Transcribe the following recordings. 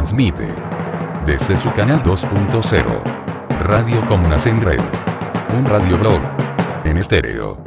transmite desde su canal 2.0, Radio Comunas en Red, un radioblog en estéreo.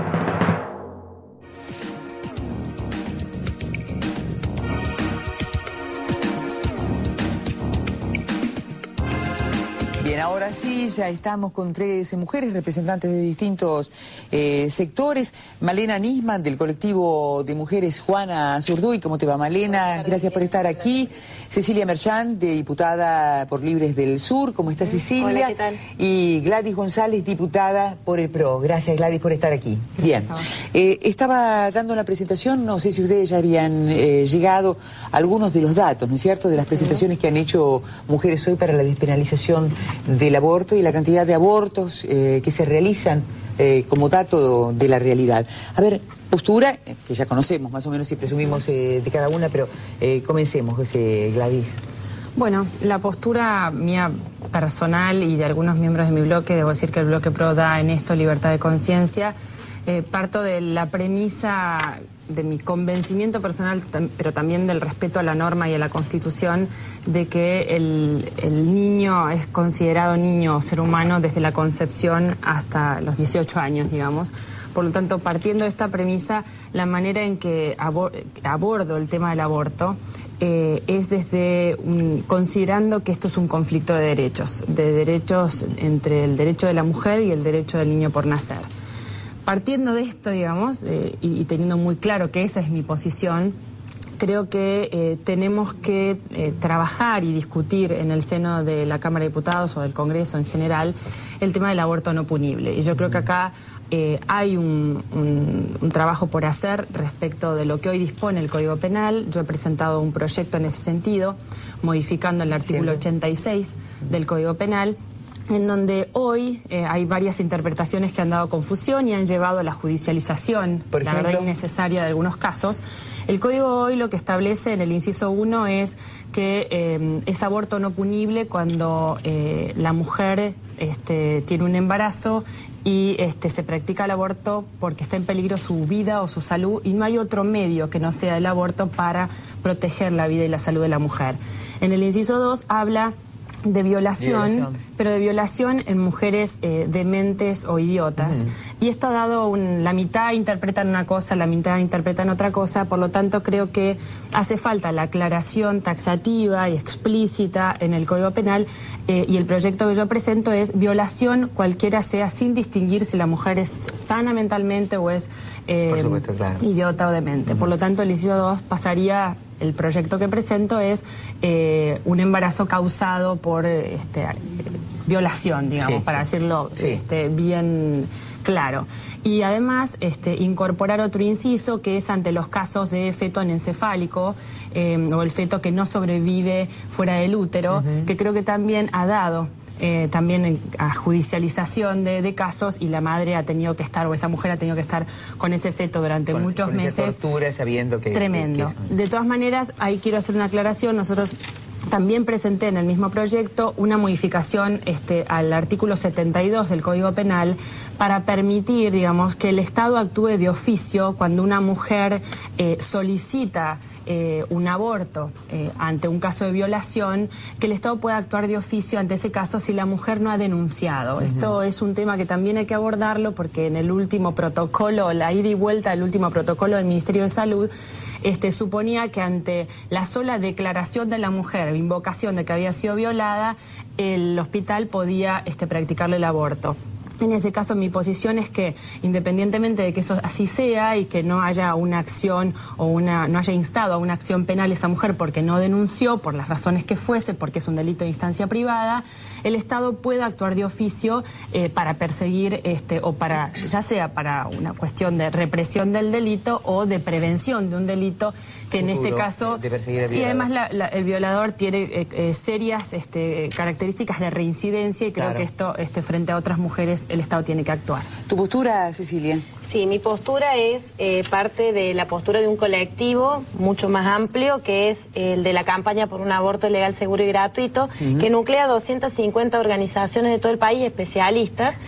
Bien, ahora sí, ya estamos con 13 mujeres representantes de distintos sectores. Malena Nisman, del colectivo de mujeres Juana Zurduy. ¿Cómo te va, Malena? Gracias por estar aquí. Cecilia Merchant, diputada por Libres del Sur. ¿Cómo está, Cecilia? Hola, ¿qué tal? Y Gladys González, diputada por el PRO. Gracias, Gladys, por estar aquí. Bien. Estaba dando la presentación, no sé si ustedes ya habían llegado a algunos de los datos, ¿no es cierto?, de las presentaciones que han hecho Mujeres Hoy para la despenalización del aborto y la cantidad de abortos que se realizan como dato de la realidad. A ver, postura, que ya conocemos más o menos y presumimos de cada una, pero comencemos, Gladys. Bueno, la postura mía personal y de algunos miembros de mi bloque, debo decir que el bloque PRO da en esto libertad de conciencia, parto de la premisa de mi convencimiento personal, pero también del respeto a la norma y a la Constitución, de que el niño es considerado niño o ser humano desde la concepción hasta los 18 años, digamos. Por lo tanto, partiendo de esta premisa, la manera en que abordo el tema del aborto es desde considerando que esto es un conflicto de derechos entre el derecho de la mujer y el derecho del niño por nacer. Partiendo de esto, digamos, y teniendo muy claro que esa es mi posición, creo que tenemos que trabajar y discutir en el seno de la Cámara de Diputados o del Congreso en general el tema del aborto no punible. Y yo creo que acá hay un trabajo por hacer respecto de lo que hoy dispone el Código Penal. Yo he presentado un proyecto en ese sentido, modificando el artículo 86 del Código Penal, en donde hoy hay varias interpretaciones que han dado confusión y han llevado a la judicialización, la verdad, innecesaria de algunos casos. El Código hoy lo que establece en el inciso 1 es que es aborto no punible cuando la mujer tiene un embarazo y se practica el aborto porque está en peligro su vida o su salud y no hay otro medio que no sea el aborto para proteger la vida y la salud de la mujer. En el inciso 2 habla de violación, pero de violación en mujeres dementes o idiotas. Y esto ha dado la mitad interpretan una cosa, la mitad interpretan otra cosa, por lo tanto creo que hace falta la aclaración taxativa y explícita en el Código Penal, y el proyecto que yo presento es violación cualquiera sea, sin distinguir si la mujer es sana mentalmente o es por supuesto, claro, idiota o demente. Por lo tanto, el inciso 2 pasaría. El proyecto que presento es un embarazo causado por violación, digamos, para decirlo bien claro. Y además incorporar otro inciso que es ante los casos de feto anencefálico o el feto que no sobrevive fuera del útero, que creo que también ha dado también a judicialización de casos, y la madre ha tenido que estar, o esa mujer ha tenido que estar con ese feto durante muchos meses. Esa tortura, sabiendo que... Tremendo. De todas maneras, ahí quiero hacer una aclaración. Nosotros también presenté en el mismo proyecto una modificación al artículo 72 del Código Penal para permitir, digamos, que el Estado actúe de oficio cuando una mujer solicita un aborto ante un caso de violación, que el Estado pueda actuar de oficio ante ese caso si la mujer no ha denunciado. Esto es un tema que también hay que abordarlo, porque en el último protocolo, la ida y vuelta del último protocolo del Ministerio de Salud, suponía que ante la sola declaración de la mujer o invocación de que había sido violada, el hospital podía practicarle el aborto. En ese caso, mi posición es que, independientemente de que eso así sea y que no haya una acción o no haya instado a una acción penal esa mujer porque no denunció, por las razones que fuese, porque es un delito de instancia privada, el Estado puede actuar de oficio para perseguir o para, ya sea para una cuestión de represión del delito o de prevención de un delito que en este caso, y además el violador tiene serias características de reincidencia, y creo que esto frente a otras mujeres el Estado tiene que actuar. ¿Tu postura, Cecilia? Sí, mi postura es parte de la postura de un colectivo mucho más amplio, que es el de la campaña por un aborto legal, seguro y gratuito, que nuclea 250 organizaciones de todo el país, especialistas,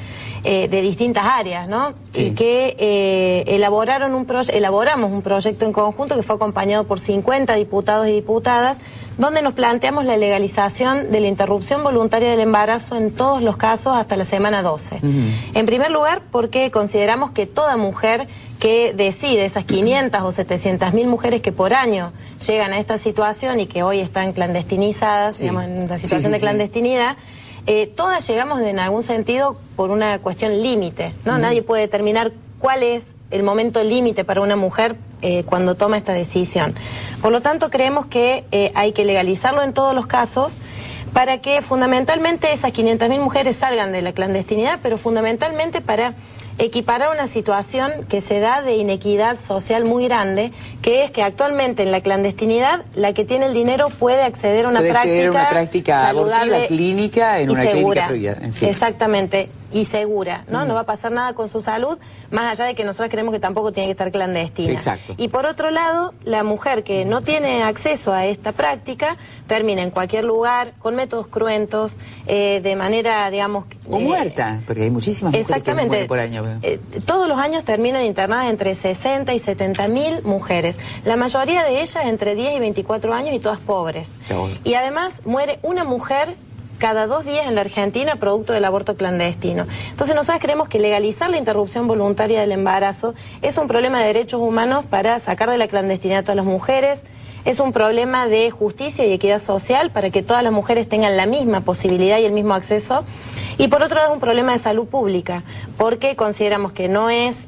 de distintas áreas, ¿no? Sí. Y que elaboramos un proyecto en conjunto que fue acompañado por 50 diputados y diputadas, donde nos planteamos la legalización de la interrupción voluntaria del embarazo en todos los casos hasta la semana 12. En primer lugar, porque consideramos que toda mujer que decide, esas 500 o 700.000 mujeres que por año llegan a esta situación y que hoy están clandestinizadas, digamos, en una situación de clandestinidad, todas llegamos en algún sentido por una cuestión límite, ¿no? Nadie puede determinar cuál es el momento límite para una mujer cuando toma esta decisión. Por lo tanto, creemos que hay que legalizarlo en todos los casos para que fundamentalmente esas 500.000 mujeres salgan de la clandestinidad, pero fundamentalmente para equiparar una situación que se da de inequidad social muy grande, que es que actualmente en la clandestinidad la que tiene el dinero puede acceder a una práctica abortiva, clínica, en una segura. Clínica privada. Sí. Exactamente, y segura, ¿no? No va a pasar nada con su salud, más allá de que nosotros creemos que tampoco tiene que estar clandestina. Exacto. Y por otro lado, la mujer que no tiene acceso a esta práctica termina en cualquier lugar, con métodos cruentos, de manera, digamos... O muerta, porque hay muchísimas mujeres que mueren por año. Todos los años terminan internadas entre 60 y 70.000 mujeres. La mayoría de ellas entre 10 y 24 años y todas pobres. Y además muere una mujer cada 2 días en la Argentina producto del aborto clandestino. Entonces nosotros creemos que legalizar la interrupción voluntaria del embarazo es un problema de derechos humanos para sacar de la clandestinidad a todas las mujeres, es un problema de justicia y equidad social para que todas las mujeres tengan la misma posibilidad y el mismo acceso, y por otro lado es un problema de salud pública, porque consideramos que no es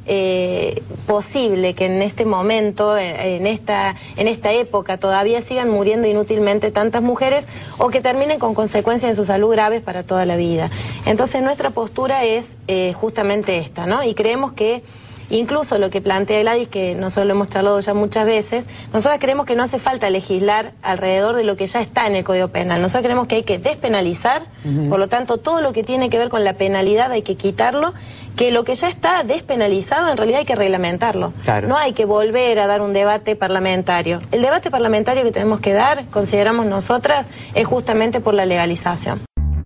posible que en este momento, en esta época, todavía sigan muriendo inútilmente tantas mujeres o que terminen con consecuencias de su salud graves para toda la vida. Entonces nuestra postura es justamente esta, ¿no? Y creemos que incluso lo que plantea Gladys, que nosotros lo hemos charlado ya muchas veces, nosotros creemos que no hace falta legislar alrededor de lo que ya está en el Código Penal. Nosotros creemos que hay que despenalizar, por lo tanto todo lo que tiene que ver con la penalidad hay que quitarlo, que lo que ya está despenalizado en realidad hay que reglamentarlo. Claro. No hay que volver a dar un debate parlamentario. El debate parlamentario que tenemos que dar, consideramos nosotras, es justamente por la legalización.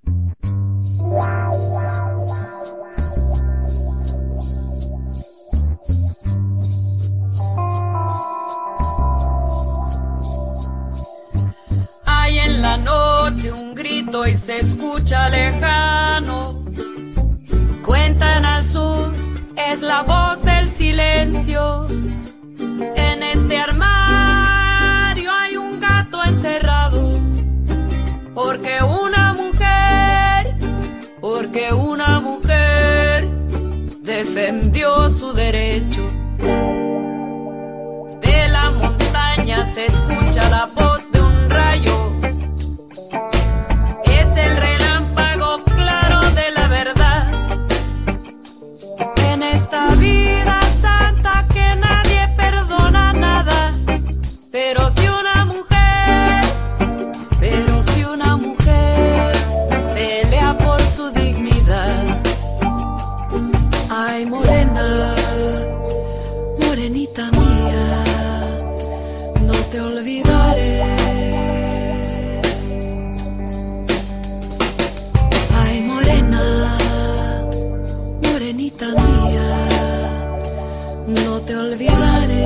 En la noche un grito y se escucha lejano. Cuentan al sur, es la voz del silencio. En este armario hay un gato encerrado. Porque una mujer defendió su derecho. De la montaña se escucha la voz de un rayo. Es el relámpago claro de la verdad. En esta vida santa que nadie perdona nada. Pero si una mujer pelea por su dignidad. Ay, morena, morenita mía, no te olvidaré. Ay, morena, morenita mía, no te olvidaré.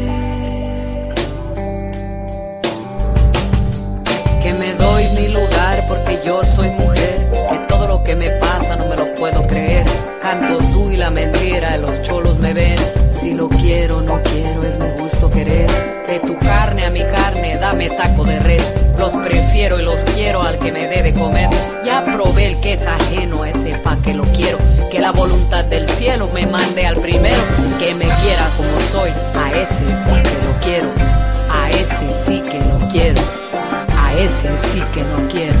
Que me doy mi lugar porque yo soy mujer, que todo lo que me pasa no me lo puedo creer. Canto tú y la mentira, los cholos me ven. Si lo quiero, no quiero, es mi gusto querer. De tu carne a mi carne, dame taco de res. Los prefiero y los quiero al que me debe comer. Ya probé el que es ajeno, a ese pa' que lo quiero. Que la voluntad del cielo me mande al primero. Que me quiera como soy, a ese sí que lo quiero. A ese sí que lo quiero. A ese sí que lo quiero.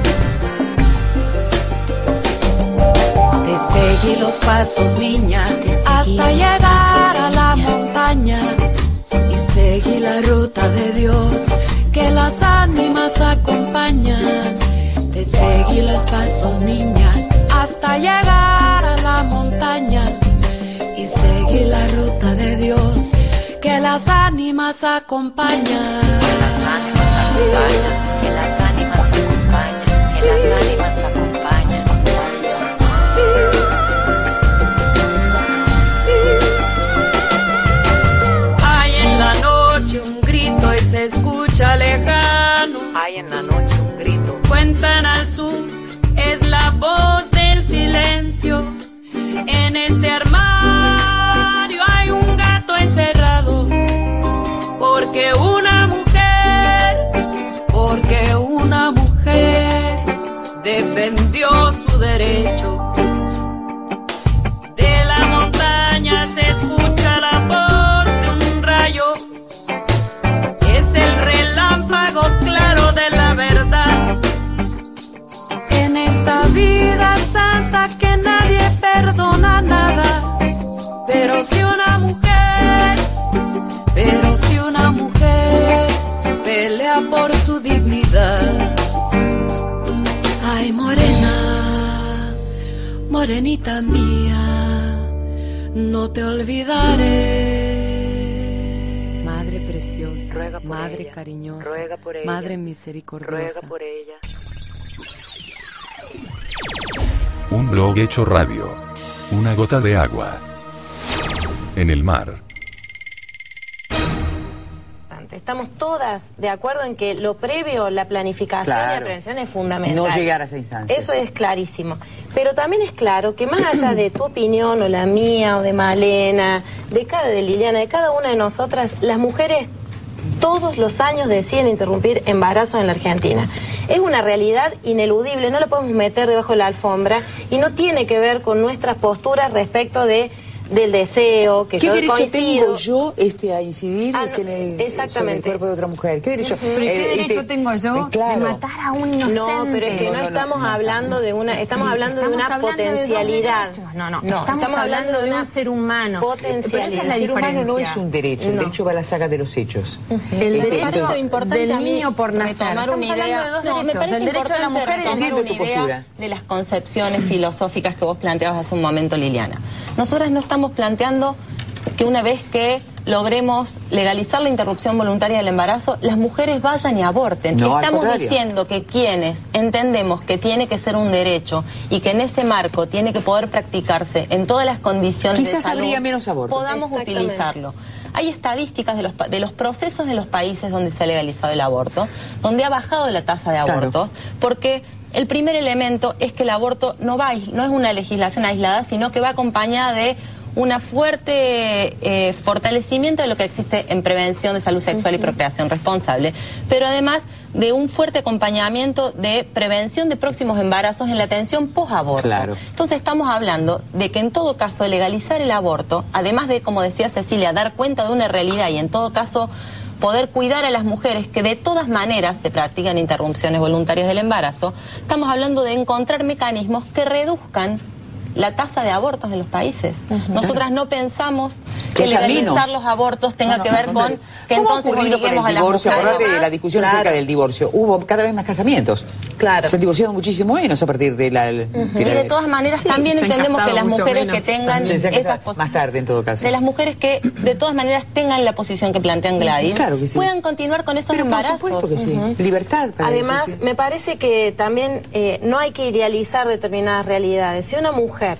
Te seguí los pasos, niña, hasta llegar a la montaña. Y seguí la ruta de Dios, que las ánimas acompañan. Te seguí los pasos, niña, hasta llegar a la montaña. Y seguí la ruta de Dios, que las ánimas acompañan. Que las ánimas acompañan, que las ánimas acompañan, que las ánimas acompañan. defendió su derecho. De la montaña se escucha la voz de un rayo, es el relámpago claro de la verdad. En esta vida santa que nadie perdona nada, pero si una mujer pelea por su dignidad. Ay, morena, morenita mía, no te olvidaré. Madre preciosa, madre ella, cariñosa, madre misericordiosa. Por ella. Un blog hecho radio. Una gota de agua en el mar. Estamos todas de acuerdo en que lo previo, la planificación y la prevención es fundamental. No llegar a esa instancia. Eso es clarísimo. Pero también es claro que más allá de tu opinión o la mía o de Malena, de Liliana, de cada una de nosotras, las mujeres todos los años deciden interrumpir embarazos en la Argentina. Es una realidad ineludible, no la podemos meter debajo de la alfombra y no tiene que ver con nuestras posturas respecto del deseo, que ¿qué yo derecho coincido. tengo yo a incidir sobre el cuerpo de otra mujer? ¿Qué derecho? ¿Pero qué derecho tengo yo de matar a un inocente? No, pero es que no estamos hablando de una, estamos hablando de una potencialidad. No, estamos hablando de un ser humano. Potencialidad. Pero esa es la el ser humano no diferencia. es un derecho, el derecho va a la saga de los hechos. El derecho importante del niño por nacer. Retomar una idea. Me parece el derecho de la mujer Entiendo una tu idea postura. de las concepciones filosóficas que vos planteabas hace un momento, Liliana. Nosotras no estamos planteando que una vez que logremos legalizar la interrupción voluntaria del embarazo, las mujeres vayan y aborten. No, estamos diciendo que quienes entendemos que tiene que ser un derecho y que en ese marco tiene que poder practicarse en todas las condiciones quizás de salud, habría menos abortos. podamos utilizarlo. Hay estadísticas de los procesos en los países donde se ha legalizado el aborto, donde ha bajado la tasa de abortos, porque el primer elemento es que el aborto no es una legislación aislada, sino que va acompañada de una fuerte fortalecimiento de lo que existe en prevención de salud sexual y procreación responsable, pero además de un fuerte acompañamiento de prevención de próximos embarazos en la atención post-aborto. Claro. Entonces estamos hablando de que en todo caso legalizar el aborto, además de, como decía Cecilia, dar cuenta de una realidad y en todo caso poder cuidar a las mujeres que de todas maneras se practican interrupciones voluntarias del embarazo, estamos hablando de encontrar mecanismos que reduzcan la tasa de abortos en los países. Nosotras no pensamos que legalizar los abortos tenga que ver con que entonces obliguemos a las mujeres. Acordate de la discusión acerca del divorcio. Hubo cada vez más casamientos. Claro. Se han divorciado muchísimo menos a partir de la... Y de todas maneras también entendemos que las mujeres que tengan esas posiciones... Más tarde, en todo caso. De las mujeres que de todas maneras tengan la posición que plantean Gladys, claro que sí, puedan continuar con esos embarazos. Por supuesto que sí. Libertad para Además, ellos. me parece que también no hay que idealizar determinadas realidades. Si una mujer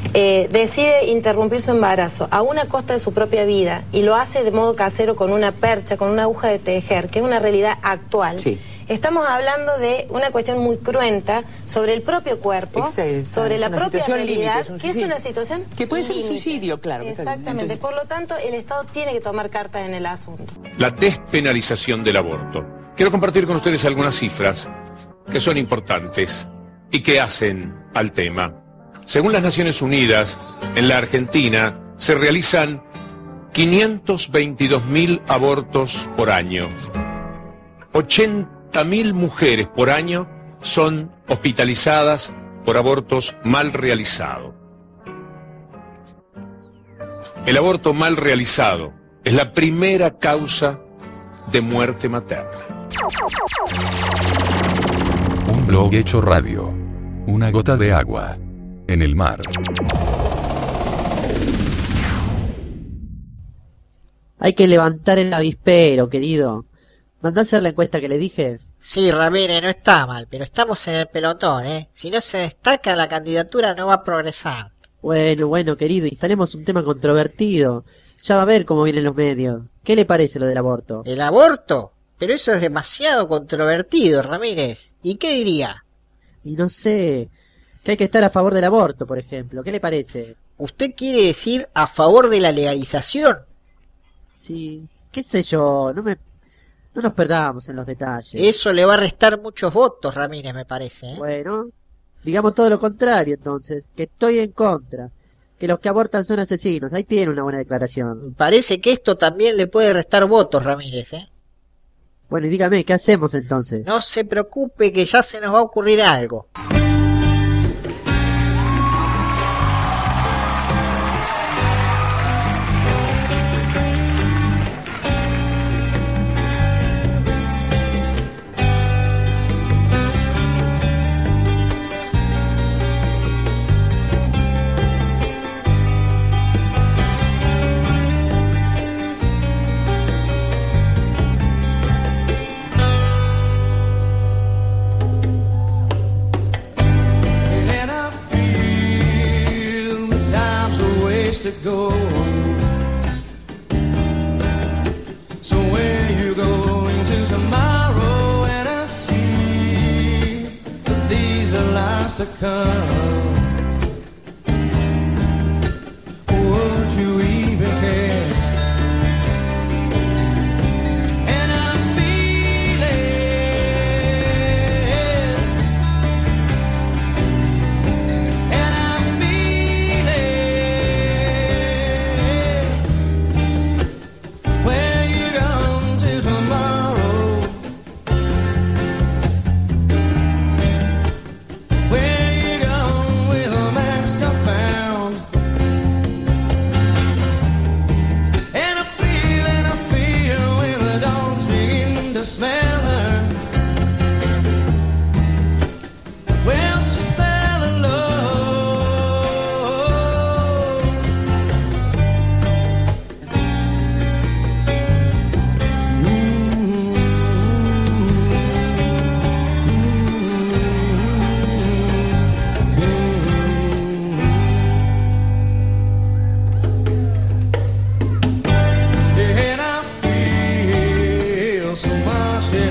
decide interrumpir su embarazo a una costa de su propia vida y lo hace de modo casero con una percha, con una aguja de tejer, que es una realidad actual, estamos hablando de una cuestión muy cruenta sobre el propio cuerpo, sobre la propia realidad, que es una situación que puede ser un suicidio, claro. Exactamente, entonces, por lo tanto el Estado tiene que tomar cartas en el asunto. La despenalización del aborto. Quiero compartir con ustedes algunas cifras que son importantes y que hacen al tema. Según las Naciones Unidas, en la Argentina se realizan 522.000 abortos por año. 80.000 mujeres por año son hospitalizadas por abortos mal realizados. El aborto mal realizado es la primera causa de muerte materna. Un blog hecho radio. Una gota de agua en el mar. Hay que levantar el avispero, querido. ¿Mandá a hacer la encuesta que le dije? Sí, Ramírez, no está mal, pero estamos en el pelotón, ¿eh? Si no se destaca, la candidatura no va a progresar. Bueno, querido, instalemos un tema controvertido. Ya va a ver cómo vienen los medios. ¿Qué le parece lo del aborto? ¿El aborto? Pero eso es demasiado controvertido, Ramírez. ¿Y qué diría? Y no sé... que hay que estar a favor del aborto, por ejemplo. ¿Qué le parece? ¿Usted quiere decir a favor de la legalización? Sí, qué sé yo, no nos perdamos en los detalles. Eso le va a restar muchos votos, Ramírez, me parece, ¿eh? Bueno, Digamos todo lo contrario, entonces, que estoy en contra, que los que abortan son asesinos. Ahí tiene una buena declaración. Parece que esto también le puede restar votos, Ramírez, ¿eh? Bueno, y dígame, ¿qué hacemos entonces? No se preocupe que ya se nos va a ocurrir algo. To go. So where you going to tomorrow? And I see that these are lies to come. Would you even care? And I'm feeling, and I'm feeling. Where you going to tomorrow? Where you going with a mask I found? And I feel when the dogs begin to smell her. Well, she's smelling love. And I feel so much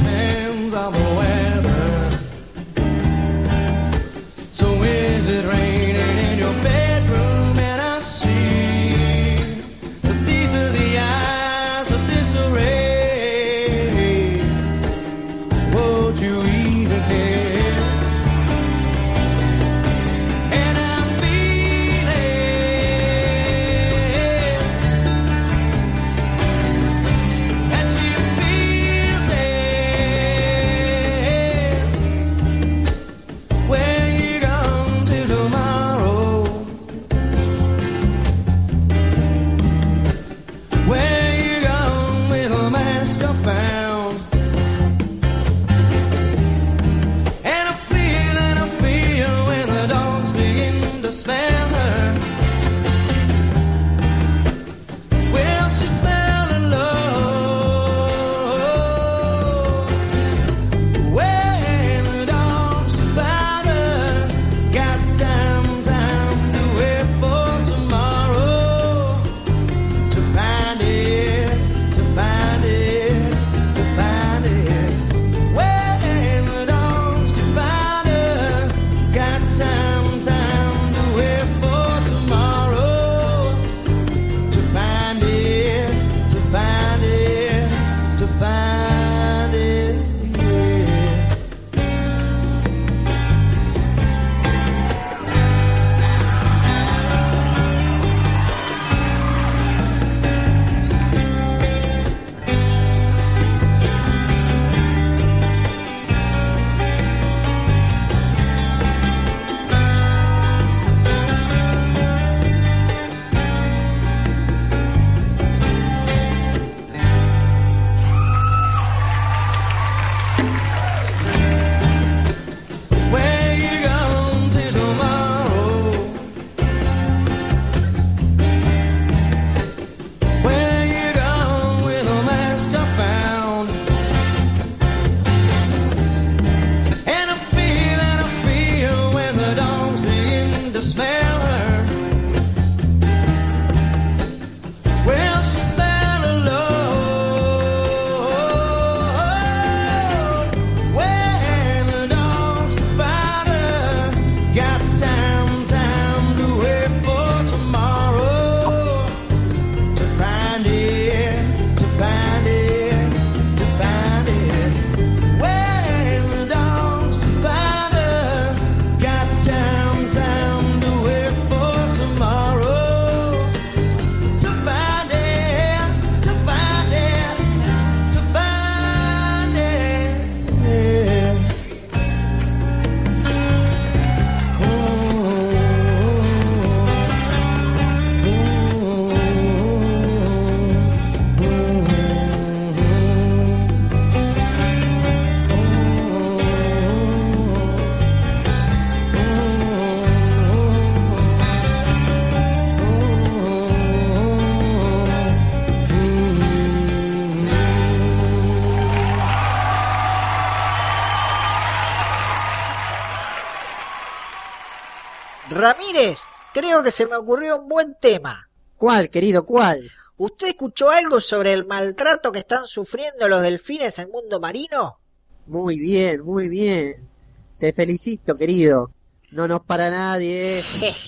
Ramírez, creo que se me ocurrió un buen tema. ¿Cuál, querido, cuál? ¿Usted escuchó algo sobre el maltrato que están sufriendo los delfines en el mundo marino? Muy bien, muy bien. Te felicito, querido. No nos para nadie.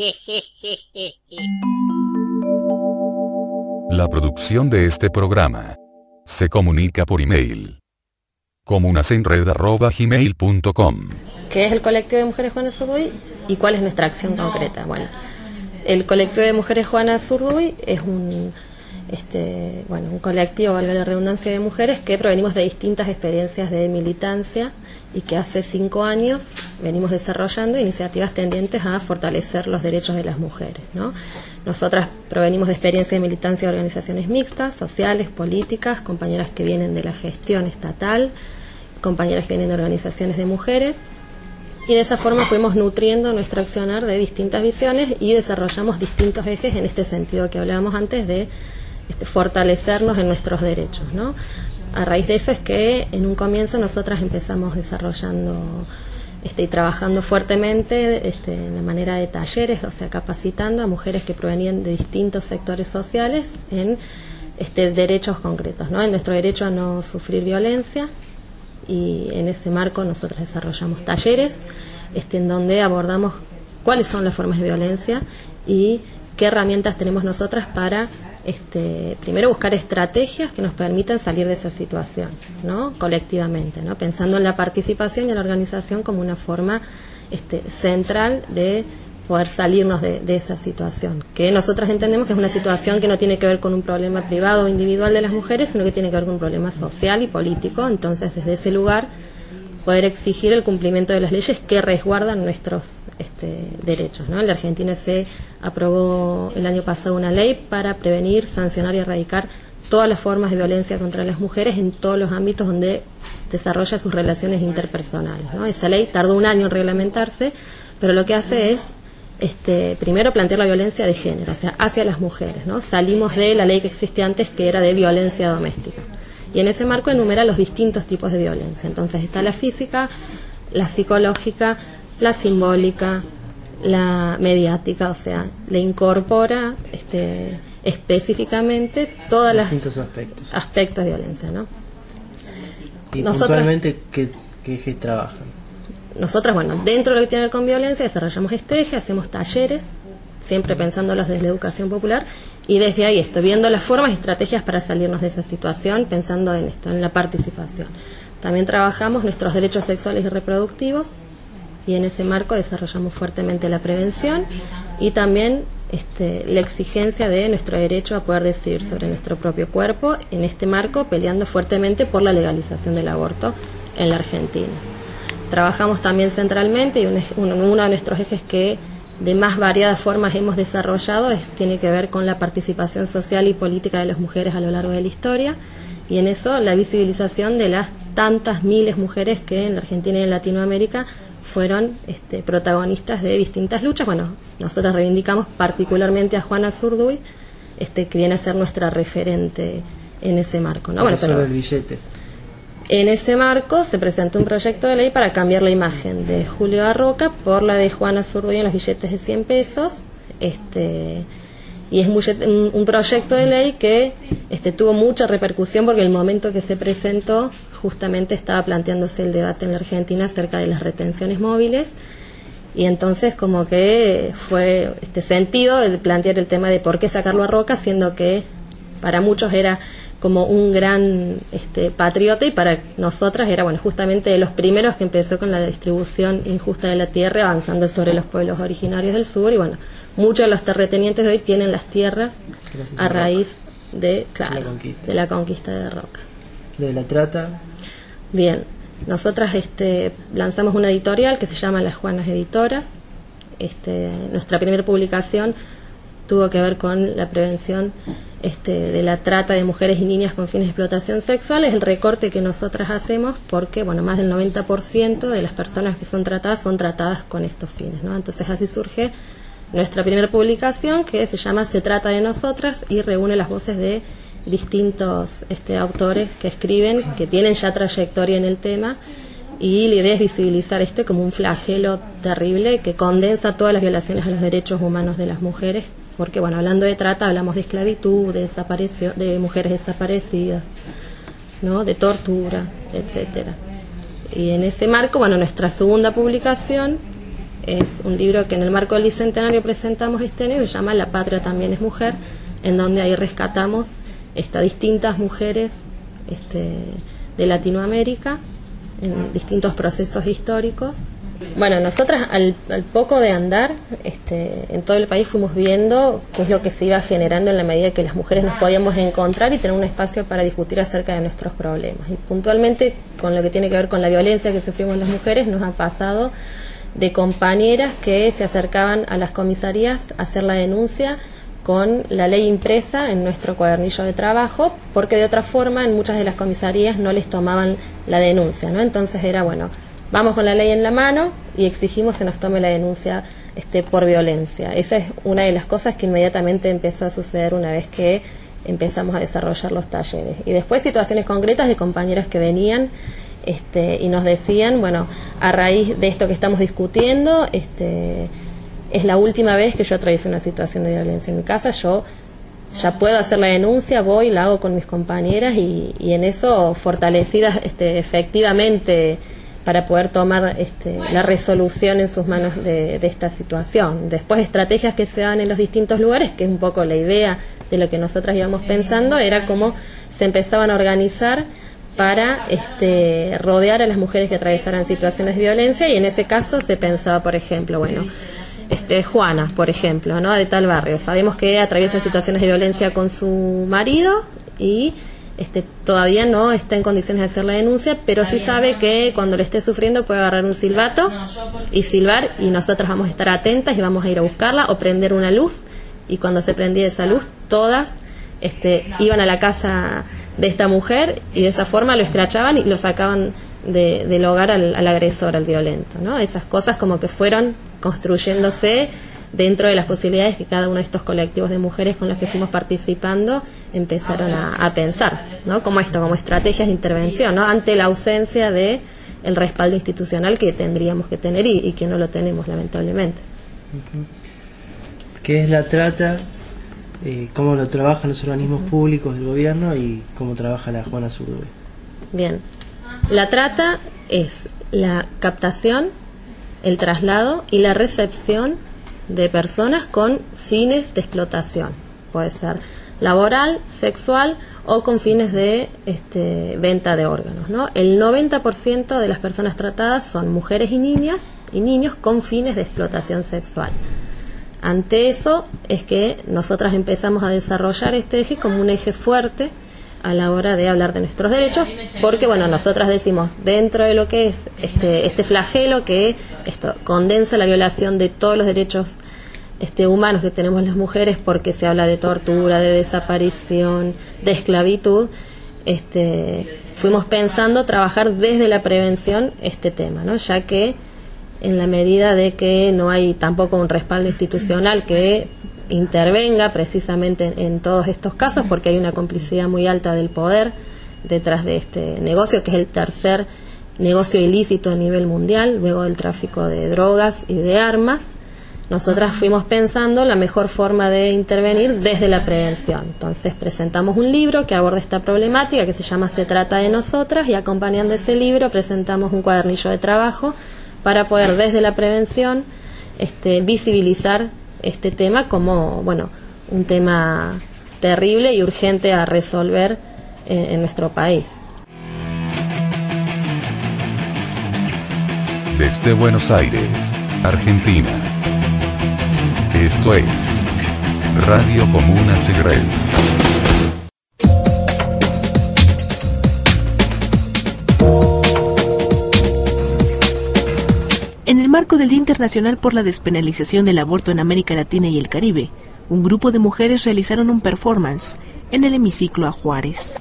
La producción de este programa se comunica por email. comunasenred@gmail.com. ¿Qué es el colectivo de mujeres Juana Zurduy y cuál es nuestra acción concreta? Bueno, el colectivo de mujeres Juana Zurduy es un colectivo, valga la redundancia, de mujeres que provenimos de distintas experiencias de militancia y que hace 5 años venimos desarrollando iniciativas tendientes a fortalecer los derechos de las mujeres, ¿no? Nosotras provenimos de experiencia de militancia de organizaciones mixtas, sociales, políticas, compañeras que vienen de la gestión estatal, compañeras que vienen de organizaciones de mujeres, y de esa forma fuimos nutriendo nuestro accionar de distintas visiones y desarrollamos distintos ejes en este sentido que hablábamos antes de fortalecernos en nuestros derechos, ¿no? A raíz de eso es que en un comienzo nosotras empezamos desarrollando y trabajando fuertemente en la manera de talleres, o sea, capacitando a mujeres que provenían de distintos sectores sociales en derechos concretos, ¿no? En nuestro derecho a no sufrir violencia, y en ese marco nosotros desarrollamos talleres en donde abordamos cuáles son las formas de violencia y qué herramientas tenemos nosotras para primero buscar estrategias que nos permitan salir de esa situación, ¿no? Colectivamente, ¿no? Pensando en la participación y en la organización como una forma central de poder salirnos de esa situación, que nosotras entendemos que es una situación que no tiene que ver con un problema privado o individual de las mujeres, sino que tiene que ver con un problema social y político. Entonces, desde ese lugar, poder exigir el cumplimiento de las leyes que resguardan nuestros derechos, ¿no? En la Argentina se aprobó el año pasado una ley para prevenir, sancionar y erradicar todas las formas de violencia contra las mujeres en todos los ámbitos donde desarrolla sus relaciones interpersonales, ¿no? Esa ley tardó 1 año en reglamentarse, pero lo que hace es primero plantear la violencia de género, o sea, hacia las mujeres, ¿no? Salimos de la ley que existía antes, que era de violencia doméstica, y en ese marco enumera los distintos tipos de violencia. Entonces está la física, la psicológica, la simbólica, la mediática, o sea, le incorpora específicamente todos los aspectos de violencia, ¿no? Y puntualmente, ¿qué ejes trabajan? Nosotras, dentro de lo que tiene que ver con violencia, desarrollamos ejes, hacemos talleres, siempre pensándolos desde la educación popular, y desde ahí viendo las formas y estrategias para salirnos de esa situación, pensando en esto, en la participación. También trabajamos nuestros derechos sexuales y reproductivos, y en ese marco desarrollamos fuertemente la prevención y también la exigencia de nuestro derecho a poder decidir sobre nuestro propio cuerpo, en este marco peleando fuertemente por la legalización del aborto en la Argentina. Trabajamos también centralmente, y uno de nuestros ejes que de más variadas formas hemos desarrollado tiene que ver con la participación social y política de las mujeres a lo largo de la historia, y en eso la visibilización de las tantas miles de mujeres que en la Argentina y en Latinoamérica fueron protagonistas de distintas luchas. Nosotros reivindicamos particularmente a Juana Zurduy, que viene a ser nuestra referente en ese marco, ¿no? Pero el billete. En ese marco se presentó un proyecto de ley para cambiar la imagen de Julio Arroca por la de Juana Zurduy en los billetes de 100 pesos. Y es un proyecto de ley que tuvo mucha repercusión, porque el momento que se presentó justamente estaba planteándose el debate en la Argentina acerca de las retenciones móviles, y entonces como que fue sentido el plantear el tema de por qué sacarlo a Roca, siendo que para muchos era como un gran patriota, y para nosotras era justamente de los primeros que empezó con la distribución injusta de la tierra, avanzando sobre los pueblos originarios del sur, y muchos de los terratenientes de hoy tienen las tierras a raíz de la conquista de Roca. ¿Lo de la trata? Bien, nosotras lanzamos una editorial que se llama Las Juanas Editoras. Nuestra primera publicación tuvo que ver con la prevención de la trata de mujeres y niñas con fines de explotación sexual. Es el recorte que nosotras hacemos porque, más del 90% de las personas que son tratadas con estos fines, ¿no? Entonces así surge nuestra primera publicación, que se llama Se trata de nosotras, y reúne las voces de distintos autores que escriben, que tienen ya trayectoria en el tema, y la idea es visibilizar esto como un flagelo terrible que condensa todas las violaciones a los derechos humanos de las mujeres, porque bueno, hablando de trata hablamos de esclavitud, de mujeres desaparecidas, ¿no? De tortura, etcétera. Y en ese marco, bueno, nuestra segunda publicación es un libro que en el marco del Bicentenario presentamos este año, que se llama La Patria también es mujer, en donde ahí rescatamos distintas mujeres de Latinoamérica en distintos procesos históricos. Bueno, nosotras al poco de andar en todo el país fuimos viendo qué es lo que se iba generando en la medida que las mujeres nos podíamos encontrar y tener un espacio para discutir acerca de nuestros problemas. Y puntualmente con lo que tiene que ver con la violencia que sufrimos las mujeres, nos ha pasado de compañeras que se acercaban a las comisarías a hacer la denuncia con la ley impresa en nuestro cuadernillo de trabajo, porque de otra forma en muchas de las comisarías no les tomaban la denuncia, ¿no? Entonces era, bueno, vamos con la ley en la mano y exigimos se nos tome la denuncia por violencia. Esa es una de las cosas que inmediatamente empezó a suceder una vez que empezamos a desarrollar los talleres. Y después situaciones concretas de compañeras que venían y nos decían, bueno, a raíz de esto que estamos discutiendo, es la última vez que yo atraviesé una situación de violencia en mi casa, yo ya puedo hacer la denuncia, voy, la hago con mis compañeras y en eso fortalecidas efectivamente para poder tomar la resolución en sus manos de esta situación. Después estrategias que se dan en los distintos lugares, que es un poco la idea de lo que nosotras íbamos pensando, era cómo se empezaban a organizar para rodear a las mujeres que atravesaran situaciones de violencia, y en ese caso se pensaba, por ejemplo, bueno, Juana, por ejemplo, ¿no? De tal barrio, sabemos que atraviesa situaciones de violencia con su marido y todavía no está en condiciones de hacer la denuncia, pero sí sabe que cuando le esté sufriendo puede agarrar un silbato y silbar, y nosotras vamos a estar atentas y vamos a ir a buscarla o prender una luz, y cuando se prendía esa luz todas iban a la casa de esta mujer y de esa forma lo escrachaban y lo sacaban del hogar al agresor, al violento, ¿no? Esas cosas como que fueron construyéndose dentro de las posibilidades que cada uno de estos colectivos de mujeres con los que fuimos participando empezaron a pensar, ¿no? Como estrategias de intervención, ¿no? Ante la ausencia de el respaldo institucional que tendríamos que tener y que no lo tenemos, lamentablemente. ¿Qué es la trata? ¿Cómo lo trabajan los organismos públicos del gobierno y cómo trabaja la Juana Zurduy? Bien, la trata es la captación, el traslado y la recepción de personas con fines de explotación. Puede ser laboral, sexual o con fines de venta de órganos, ¿no? El 90% de las personas tratadas son mujeres y niños con fines de explotación sexual. Ante eso es que nosotras empezamos a desarrollar este eje como un eje fuerte a la hora de hablar de nuestros derechos, porque bueno, nosotras decimos, dentro de lo que es este flagelo que esto condensa la violación de todos los derechos humanos que tenemos las mujeres, porque se habla de tortura, de desaparición, de esclavitud, fuimos pensando trabajar desde la prevención este tema, ¿no? Ya que en la medida de que no hay tampoco un respaldo institucional que intervenga precisamente en todos estos casos, porque hay una complicidad muy alta del poder detrás de este negocio, que es el tercer negocio ilícito a nivel mundial, luego del tráfico de drogas y de armas. Nosotras fuimos pensando la mejor forma de intervenir desde la prevención. Entonces presentamos un libro que aborda esta problemática, que se llama Se trata de nosotras, y acompañando ese libro presentamos un cuadernillo de trabajo para poder desde la prevención visibilizar este tema como, bueno, un tema terrible y urgente a resolver en nuestro país. Desde Buenos Aires, Argentina. Esto es Radio Comuna Segrel. En el marco del Día Internacional por la Despenalización del Aborto en América Latina y el Caribe, un grupo de mujeres realizaron un performance en el hemiciclo a Juárez.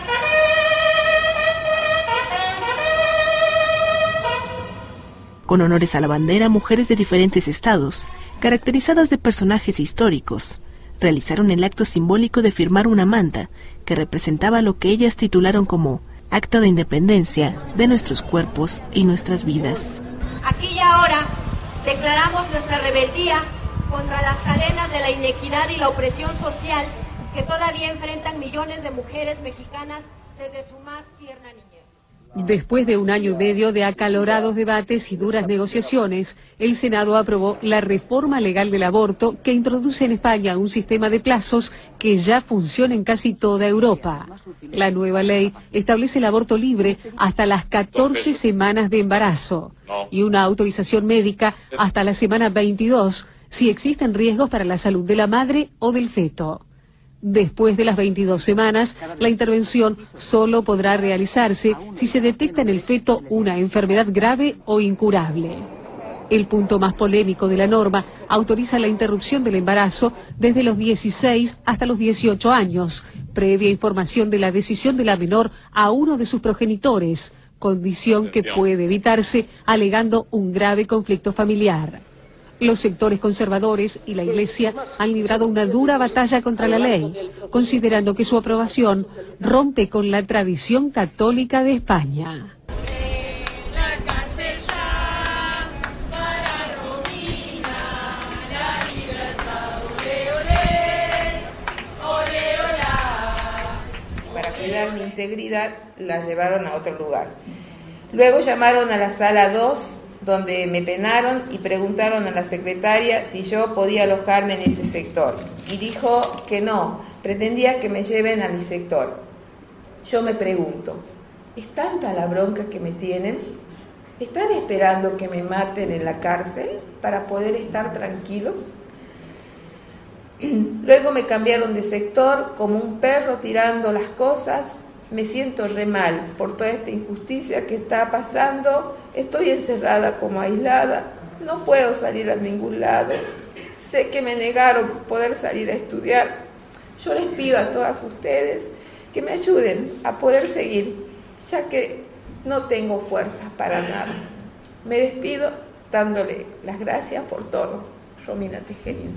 Con honores a la bandera, mujeres de diferentes estados, caracterizadas de personajes históricos, realizaron el acto simbólico de firmar una manta que representaba lo que ellas titularon como acta de independencia de nuestros cuerpos y nuestras vidas. Aquí y ahora declaramos nuestra rebeldía contra las cadenas de la inequidad y la opresión social que todavía enfrentan millones de mujeres mexicanas desde su más tierna niñez. Después de 1 año y medio de acalorados debates y duras negociaciones, el Senado aprobó la reforma legal del aborto que introduce en España un sistema de plazos que ya funciona en casi toda Europa. La nueva ley establece el aborto libre hasta las 14 semanas de embarazo y una autorización médica hasta la semana 22 si existen riesgos para la salud de la madre o del feto. Después de las 22 semanas, la intervención solo podrá realizarse si se detecta en el feto una enfermedad grave o incurable. El punto más polémico de la norma autoriza la interrupción del embarazo desde los 16 hasta los 18 años, previa información de la decisión de la menor a uno de sus progenitores, condición que puede evitarse alegando un grave conflicto familiar. Los sectores conservadores y la Iglesia han librado una dura batalla contra la ley, considerando que su aprobación rompe con la tradición católica de España. Para cuidar mi integridad, la llevaron a otro lugar. Luego llamaron a la sala 2, donde me penaron y preguntaron a la secretaria si yo podía alojarme en ese sector. Y dijo que no, pretendía que me lleven a mi sector. Yo me pregunto, ¿es tanta la bronca que me tienen? ¿Están esperando que me maten en la cárcel para poder estar tranquilos? Luego me cambiaron de sector como un perro tirando las cosas. Me siento re mal por toda esta injusticia que está pasando. Estoy encerrada como aislada. No puedo salir a ningún lado. Sé que me negaron poder salir a estudiar. Yo les pido a todas ustedes que me ayuden a poder seguir, ya que no tengo fuerzas para nada. Me despido dándole las gracias por todo. Romina Tejerina.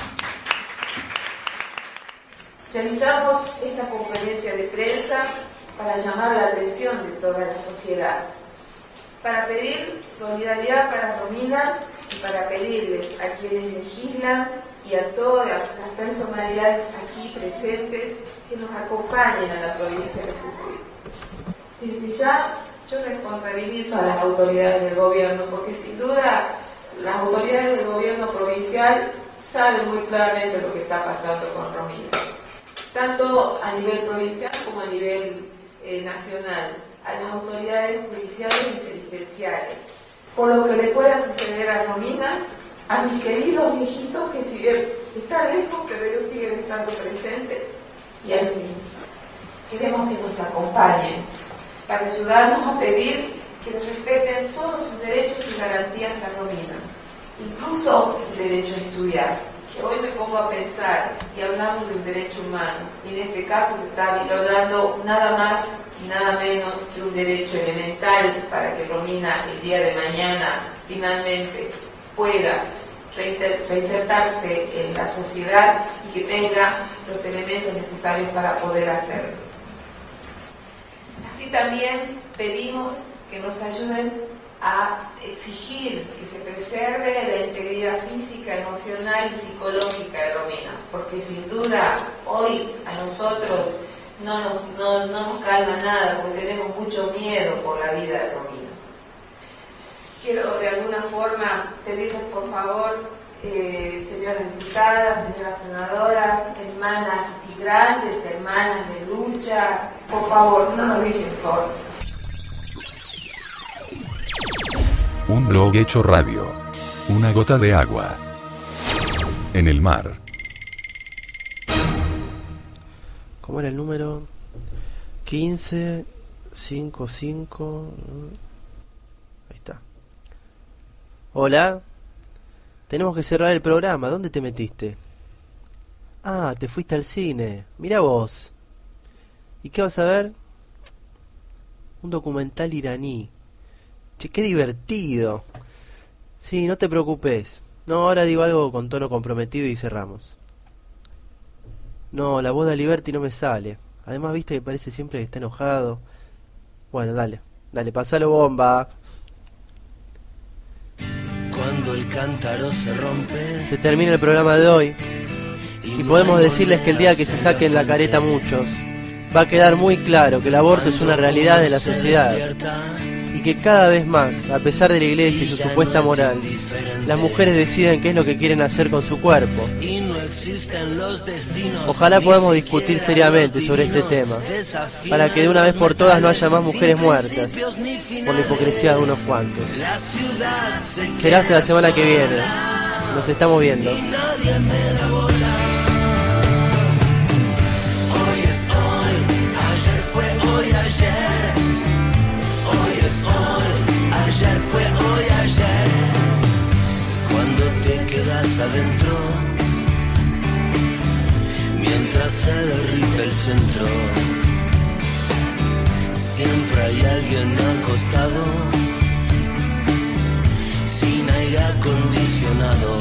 Realizamos esta conferencia de prensa para llamar la atención de toda la sociedad, para pedir solidaridad para Romina y para pedirles a quienes legislan y a todas las personalidades aquí presentes que nos acompañen a la provincia de Jujuy. Desde ya yo responsabilizo a las autoridades del gobierno, porque sin duda las autoridades del gobierno provincial saben muy claramente lo que está pasando con Romina, tanto a nivel provincial como a nivel nacional, a las autoridades judiciales y penitenciarias, por lo que le pueda suceder a Romina, a mis queridos viejitos que si bien están lejos, pero ellos siguen estando presentes, y a mí mismo. Queremos que nos acompañen para ayudarnos a pedir que nos respeten todos sus derechos y garantías a Romina, incluso el derecho a estudiar, que hoy me pongo a pensar y hablamos de un derecho humano, y en este caso se está violando nada más y nada menos que un derecho elemental para que Romina el día de mañana finalmente pueda reinsertarse en la sociedad y que tenga los elementos necesarios para poder hacerlo. Así también pedimos que nos ayuden a exigir que se preserve la integridad física, emocional y psicológica de Romina, porque sin duda hoy a nosotros no nos calma nada, porque tenemos mucho miedo por la vida de Romina. Quiero de alguna forma pedirles por favor, señoras diputadas, señoras senadoras, hermanas y grandes hermanas de lucha, por favor, no nos dejen solos. Un blog hecho radio. Una gota de agua. En el mar. ¿Cómo era el número? 1555. Ahí está. Hola. Tenemos que cerrar el programa. ¿Dónde te metiste? Ah, te fuiste al cine. Mira vos. ¿Y qué vas a ver? Un documental iraní. Che, qué divertido. Sí, no te preocupes. No, ahora digo algo con tono comprometido y cerramos. No, la voz de Aliberti no me sale. Además, viste que parece siempre que está enojado. Bueno, dale, pasalo bomba. Cuando el cántaro se rompe. Se termina el programa de hoy y podemos decirles que el día que se saquen la careta muchos, va a quedar muy claro que el aborto es una realidad de la sociedad y que cada vez más, a pesar de la iglesia y su supuesta moral, las mujeres deciden qué es lo que quieren hacer con su cuerpo. Ojalá podamos discutir seriamente sobre este tema, para que de una vez por todas no haya más mujeres muertas por la hipocresía de unos cuantos. Será hasta la semana que viene. Nos estamos viendo. Ayer fue hoy, ayer. Cuando te quedas adentro, mientras se derrite el centro, siempre hay alguien acostado, sin aire acondicionado.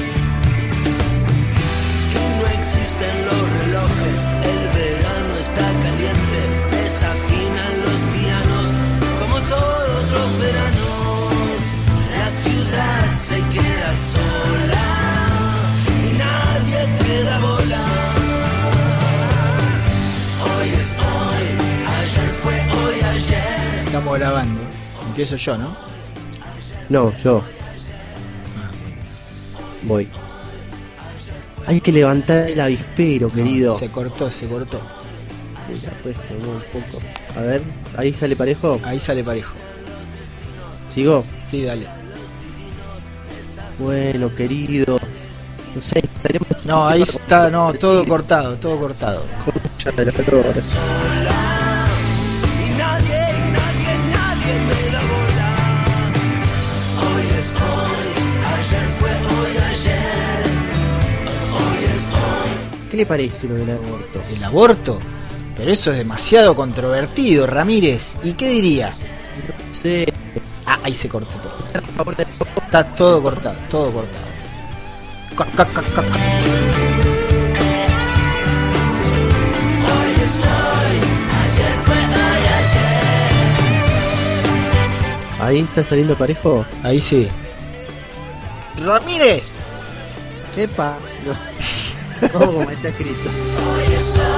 Y no existen los relojes, el verano está caliente, desafinan los pianos como todos los veranos. La ciudad se queda sola y nadie te da bola. Hoy es hoy, ayer fue hoy, ayer. Estamos grabando. Empiezo yo, ¿no? No, yo. Voy. Hay que levantar el avispero, querido. Se cortó. Mira, pues, un poco. A ver, ¿ahí sale parejo? Ahí sale parejo. ¿Sigo? Sí, dale. Bueno, querido. No sé, estaremos... No, ahí está, no, todo cortado. Concha de la lora. Y nadie me da bola. Hoy es hoy, ayer fue hoy, ayer. Hoy es hoy. ¿Qué le parece lo del aborto? ¿El aborto? Pero eso es demasiado controvertido, Ramírez. ¿Y qué diría? No sé. Ah, ahí se cortó todo. Está todo cortado. ¿Ahí está saliendo parejo? Ahí sí. ¡Ramírez! ¿Qué pasa? No, como está escrito. Hoy es hoy.